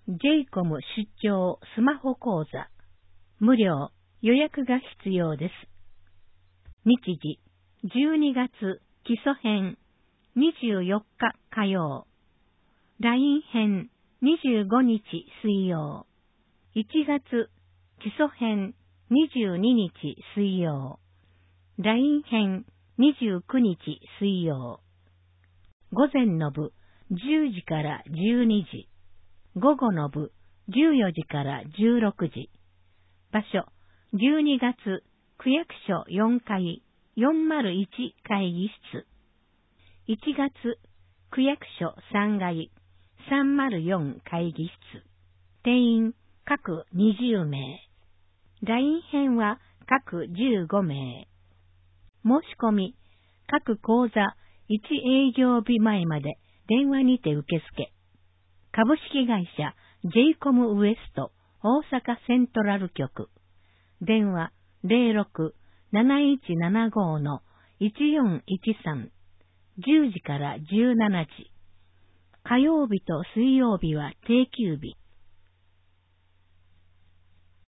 JCOM 出張スマホ講座。無料、予約が必要です。日時、12月基礎編、24日火曜。LINE 編、25日水曜。1月基礎編、22日水曜。LINE 編、29日水曜。午前の部、10時から12時。午後の部、14時から16時。場所、12月、区役所4階、401会議室。1月、区役所3階、304会議室。定員、各20名。LINE 編は各15名。申し込み、各講座1営業日前まで電話にて受付。株式会社 JCOM ウエスト大阪セントラル局。電話 06-7175-1413。10時から17時。火曜日と水曜日は定休日。